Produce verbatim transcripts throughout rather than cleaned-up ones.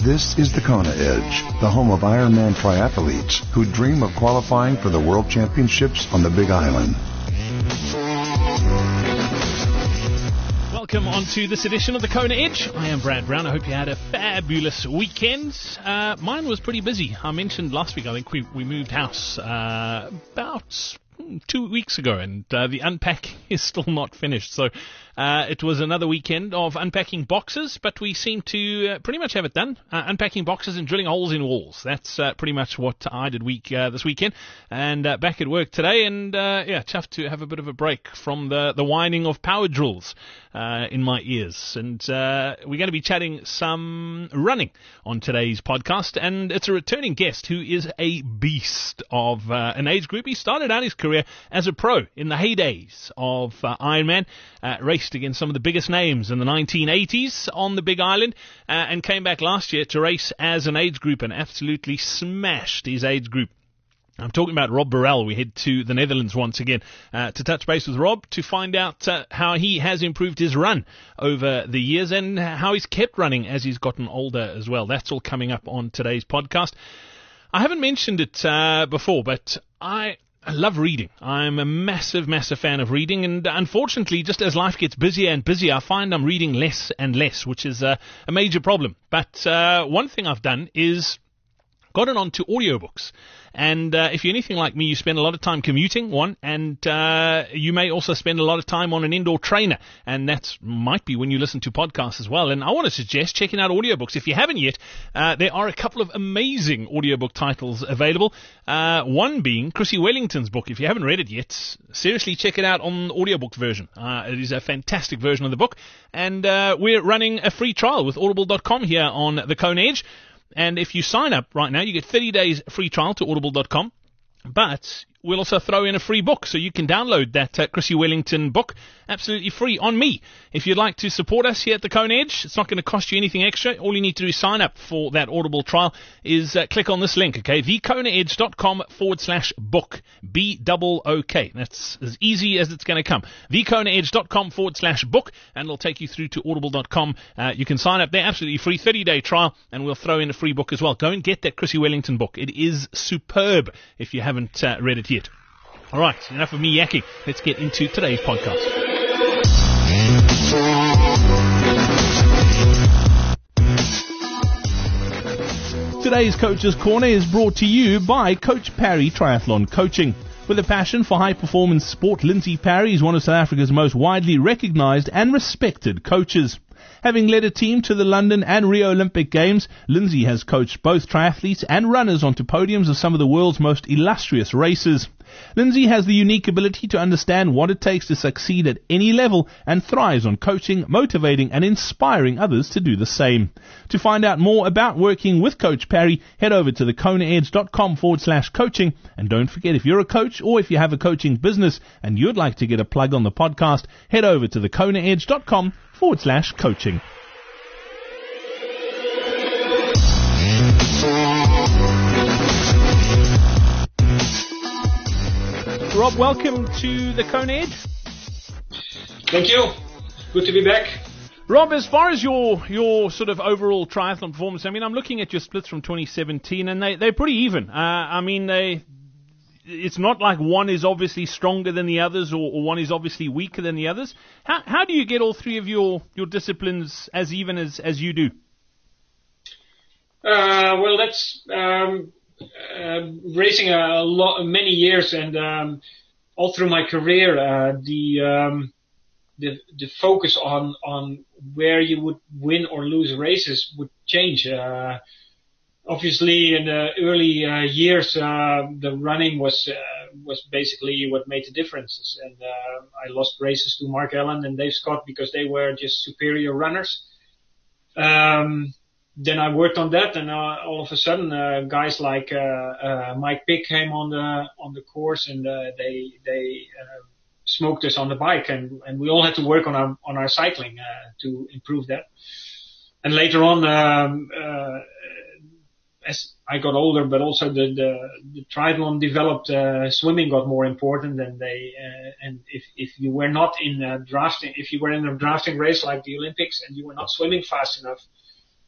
This is the Kona Edge, the home of Ironman triathletes who dream of qualifying for the World Championships on the Big Island. Welcome on to this edition of the Kona Edge. I am Brad Brown. I hope you had a fabulous weekend. Uh, mine was pretty busy. I mentioned last week, I think we, we moved house uh, about two weeks ago, and uh, the unpacking is still not finished. So uh, it was another weekend of unpacking boxes, but we seem to uh, pretty much have it done. Uh, unpacking boxes and drilling holes in walls. That's uh, pretty much what I did week uh, this weekend. And uh, back at work today, and uh, yeah, tough to have a bit of a break from the, the whining of power drills uh, in my ears. And uh, we're going to be chatting some running on today's podcast, and it's a returning guest who is a beast of uh, an age group. He started out his career as a pro in the heydays of uh, Ironman, uh, raced against some of the biggest names in the nineteen eighties on the Big Island, uh, and came back last year to race as an age group and absolutely smashed his age group. I'm talking about Rob Burrell. We head to the Netherlands once again uh, to touch base with Rob to find out uh, how he has improved his run over the years and how he's kept running as he's gotten older as well. That's all coming up on today's podcast. I haven't mentioned it uh, before, but I... I love reading. I'm a massive, massive fan of reading, and unfortunately, just as life gets busier and busier, I find I'm reading less and less, which is uh, a major problem. But uh, one thing I've done is gotten onto audiobooks. And uh, if you're anything like me, you spend a lot of time commuting, one, and uh, you may also spend a lot of time on an indoor trainer, and that might be when you listen to podcasts as well. And I want to suggest checking out audiobooks. If you haven't yet, uh, there are a couple of amazing audiobook titles available, uh, one being Chrissy Wellington's book. If you haven't read it yet, seriously check it out on the audiobook version. Uh, it is a fantastic version of the book, and uh, we're running a free trial with audible dot com here on the Kona Edge. And if you sign up right now, you get thirty days free trial to audible dot com. But we'll also throw in a free book, so you can download that uh, Chrissy Wellington book absolutely free on me. If you'd like to support us here at the Kona Edge, it's not going to cost you anything extra. All you need to do is sign up for that Audible trial is uh, click on this link, okay? the kona edge dot com forward slash book. B double O K. That's as easy as it's going to come. the kona edge dot com forward slash book, and it'll take you through to audible dot com. Uh, you can sign up there, absolutely free, thirty-day trial, and we'll throw in a free book as well. Go and get that Chrissy Wellington book. It is superb if you haven't uh, read it yet. All right, enough of me yakking. Let's get into today's podcast. Today's Coach's Corner is brought to you by Coach Parry Triathlon Coaching. With a passion for high-performance sport, Lindsay Parry is one of South Africa's most widely recognized and respected coaches. Having led a team to the London and Rio Olympic Games, Lindsay has coached both triathletes and runners onto podiums of some of the world's most illustrious races. Lindsay has the unique ability to understand what it takes to succeed at any level and thrives on coaching, motivating and inspiring others to do the same. To find out more about working with Coach Parry, head over to the kona edge dot com forward slash coaching. And don't forget, if you're a coach or if you have a coaching business and you'd like to get a plug on the podcast, head over to the kona edge dot com forward slash coaching. Rob, welcome to the Kona Edge. Thank you. Good to be back. Rob, as far as your your sort of overall triathlon performance, I mean, I'm looking at your splits from twenty seventeen, and they, they're pretty even. Uh, I mean, they it's not like one is obviously stronger than the others or, or one is obviously weaker than the others. How how do you get all three of your, your disciplines as even as, as you do? Uh, well, that's... Um Uh, racing a lot, many years, and um, all through my career, uh, the um, the the focus on on where you would win or lose races would change. Uh, obviously, in the early uh, years, uh, the running was uh, was basically what made the differences, and uh, I lost races to Mark Allen and Dave Scott because they were just superior runners. Um, Then I worked on that, and uh, all of a sudden, uh, guys like uh, uh, Mike Pick came on the on the course, and uh, they they uh, smoked us on the bike, and, and we all had to work on our on our cycling uh, to improve that. And later on, um, uh, as I got older, but also the the, the triathlon developed, uh, swimming got more important, and they uh, and if if you were not in a drafting, if you were in a drafting race like the Olympics, and you were not swimming fast enough,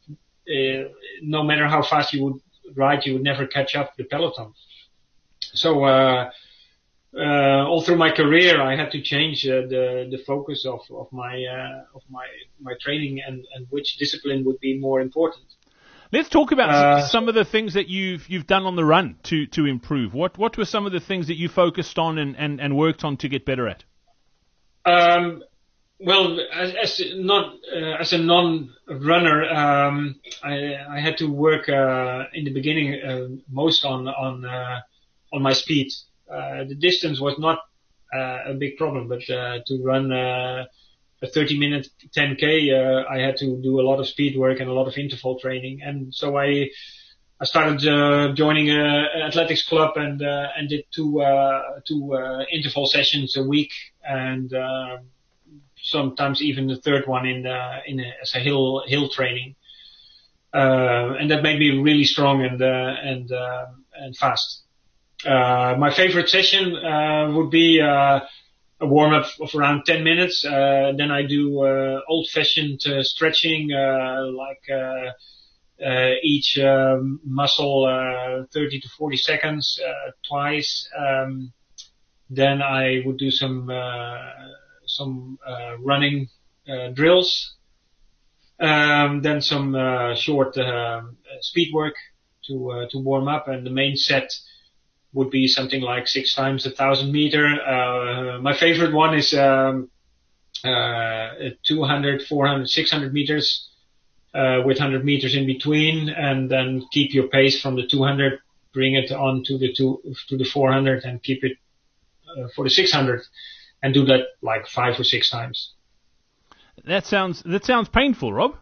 uh, no matter how fast you would ride, you would never catch up the peloton. So uh, uh, all through my career, I had to change uh, the the focus of of my uh, of my my training and and which discipline would be more important. Let's talk about Uh, some of the things that you've you've done on the run to, to improve. What what were some of the things that you focused on and, and, and worked on to get better at? Um, well, as, as not uh, as a non-runner, um, I, I had to work uh, in the beginning uh, most on on uh, on my speed. Uh, the distance was not uh, a big problem, but uh, to run uh, a thirty minute ten K, uh, I had to do a lot of speed work and a lot of interval training. And so I, I started, uh, joining a, an athletics club and, uh, and did two, uh, two, uh, interval sessions a week and, uh, sometimes even the third one in, uh, in a, as a hill, hill training. Uh, and that made me really strong and, uh, and, uh, and fast. Uh, my favorite session, uh, would be, uh, a warm-up of around ten minutes. Uh, then I do uh, old-fashioned uh, stretching, uh, like uh, uh, each um, muscle uh, thirty to forty seconds uh, twice. Um, then I would do some uh, some uh, running uh, drills. Um, then some uh, short uh, speed work to uh, to warm up, and the main set would be something like six times a thousand meter. Uh, my favorite one is, um, uh, two hundred, four hundred, six hundred meters, uh, with one hundred meters in between, and then keep your pace from the two hundred, bring it on to the two, to the four hundred and keep it, uh, for the six hundred and do that like five or six times. That sounds, that sounds painful, Rob.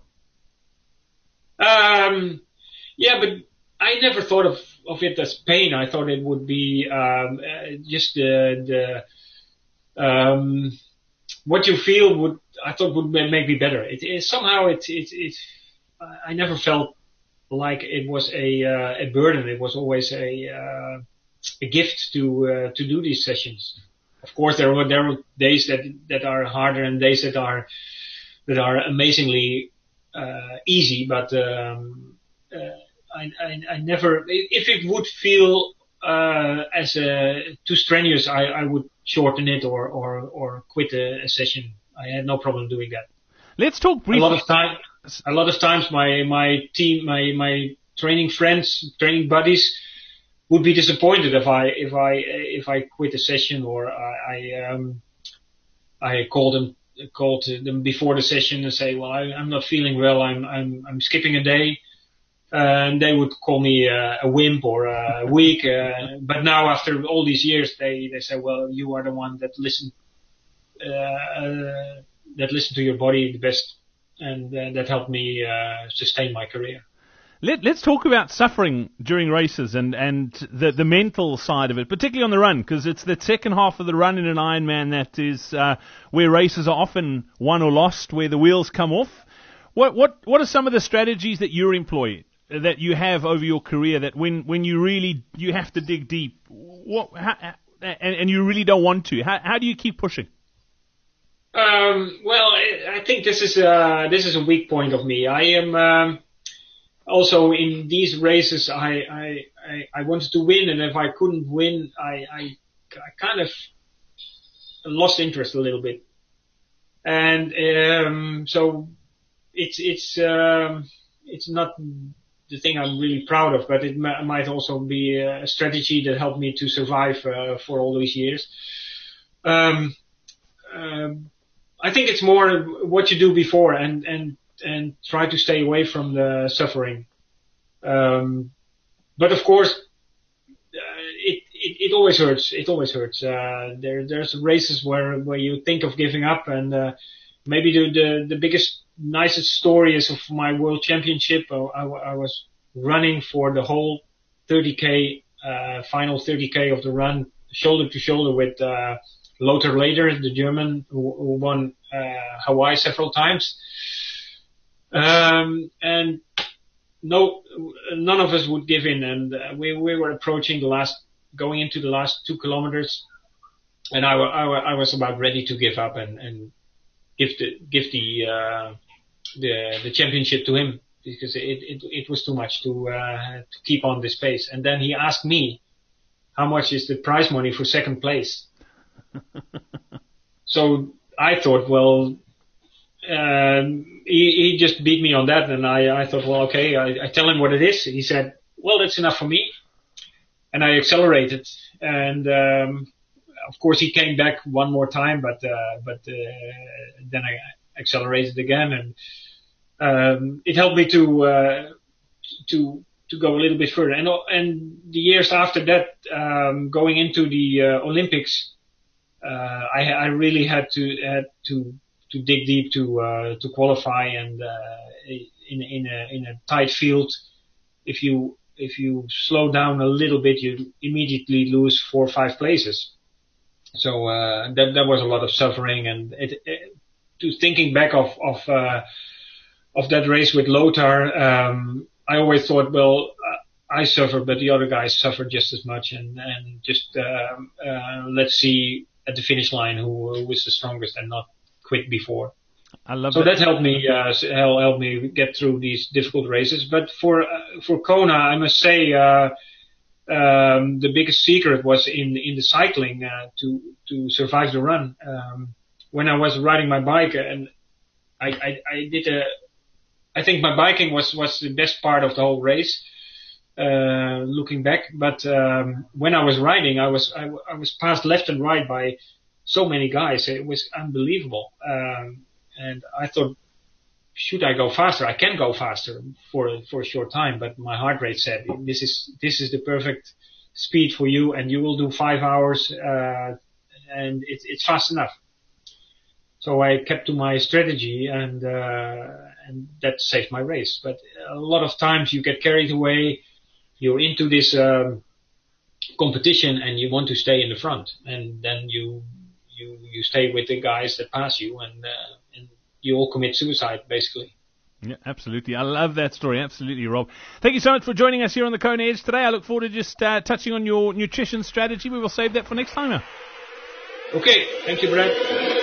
Um, yeah, but I never thought of, of it as pain. I thought it would be um, uh, just the the um, what you feel would I thought would make me better. It, it somehow it it it I never felt like it was a uh, a burden. It was always a uh, a gift to uh, to do these sessions. Of course, there were there were days that that are harder and days that are that are amazingly uh, easy, but. Um, uh, I, I, I never, if it would feel, uh, as a, too strenuous, I, I would shorten it or, or, or quit a, a session. I had no problem doing that. Let's talk briefly. A lot of time, a lot of times my, my team, my, my training friends, training buddies would be disappointed if I, if I, if I quit a session or I, I, um, I called them, called them before the session and say, well, I, I'm not feeling well. I'm, I'm, I'm skipping a day. Uh, and they would call me uh, a wimp or a weak. Uh, but now, after all these years, they, they say, "Well, you are the one that listened uh, uh, that listened to your body the best, and uh, that helped me uh, sustain my career." Let, let's talk about suffering during races and and the the mental side of it, particularly on the run, because it's the second half of the run in an Ironman that is uh, where races are often won or lost, where the wheels come off. What what what are some of the strategies that you're employing? That you have over your career, that when, when you really, you have to dig deep, what, how, and, and you really don't want to, how, how do you keep pushing? Um, well, I think this is a, this is a weak point of me. I am, um, also in these races, I, I, I, I wanted to win, and if I couldn't win, I, I, I kind of lost interest a little bit. And, um, so it's, it's, um, it's not the thing I'm really proud of, but it m- might also be a strategy that helped me to survive uh, for all these years. Um, um, I think it's more what you do before and, and, and try to stay away from the suffering. Um, but of course, uh, it, it, it always hurts. It always hurts. Uh, there, there's races where, where you think of giving up, and, uh, maybe the, the, the biggest nicest story is of my world championship. I, I, I was running for the whole thirty K, uh, final thirty K of the run, shoulder to shoulder with, uh, Lothar Leder, the German who, who won, uh, Hawaii several times. Um, and no, none of us would give in. And uh, we, we were approaching the last, going into the last two kilometers. And I, I, I was about ready to give up and, and give the, give the, uh, the, the championship to him. because it, it, it was too much to, uh, to keep on this pace. And then he asked me, how much is the prize money for second place? So I thought, well, um, he, he just beat me on that. And I, I thought, well, okay, I, I tell him what it is. He said, well, that's enough for me. And I accelerated. And, um, of course, he came back one more time, but, uh, but, uh, then I accelerated again. And, um, it helped me to, uh, to, to go a little bit further. And, and the years after that, um, going into the, uh, Olympics, uh, I, I really had to, had to, to dig deep to, uh, to qualify. And, uh, in, in a, in a tight field, if you, if you slow down a little bit, you immediately lose four or five places. So, uh, that, that was a lot of suffering. And it, it to thinking back of, of, uh, of that race with Lothar, um, I always thought, well, uh, I suffered, but the other guys suffered just as much. And, and just, um, uh, let's see at the finish line who, who was the strongest and not quit before. I love so that. that helped me, uh, helped me get through these difficult races. But for, uh, for Kona, I must say, uh, um, the biggest secret was in, in the cycling, uh, to, to survive the run. Um, when I was riding my bike and I, I, I did a, I think my biking was, was the best part of the whole race, uh, looking back. But, um, when I was riding, I was, I, I was passed left and right by so many guys. It was unbelievable. Um, and I thought, should I go faster? I can go faster for, for a short time, but my heart rate said, this is, this is the perfect speed for you and you will do five hours, uh, and it's, it's fast enough. So I kept to my strategy and, uh, and that saved my race. But a lot of times you get carried away, you're into this, um, competition and you want to stay in the front and then you, you, you stay with the guys that pass you and, uh, and you all commit suicide basically. Yeah, absolutely. I love that story. Absolutely, Rob. Thank you so much for joining us here on the Kona Edge today. I look forward to just, uh, touching on your nutrition strategy. We will save that for next time now. Okay. Thank you, Brad.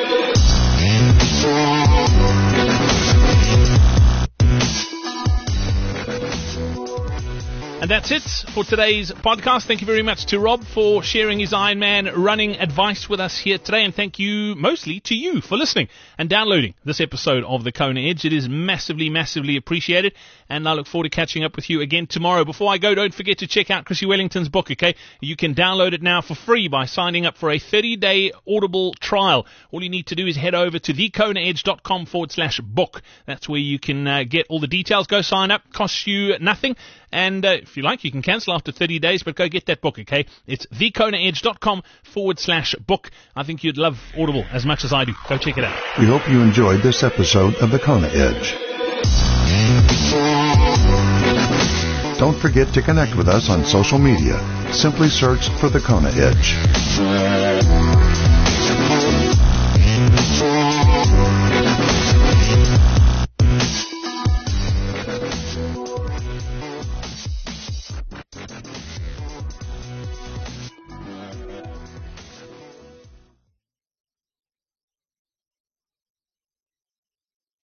And that's it for today's podcast. Thank you very much to Rob for sharing his Ironman running advice with us here today. And thank you mostly to you for listening and downloading this episode of the Kona Edge. It is massively, massively appreciated. And I look forward to catching up with you again tomorrow. Before I go, don't forget to check out Chrissy Wellington's book, okay? You can download it now for free by signing up for a thirty-day Audible trial. All you need to do is head over to thekonaedge.com forward slash book. That's where you can uh, get all the details. Go sign up. Costs you nothing. And uh, if you like, you can cancel after thirty days, but go get that book, okay? It's thekonaedge.com forward slash book. I think you'd love Audible as much as I do. Go check it out. We hope you enjoyed this episode of the Kona Edge. Don't forget to connect with us on social media. Simply search for the Kona Edge.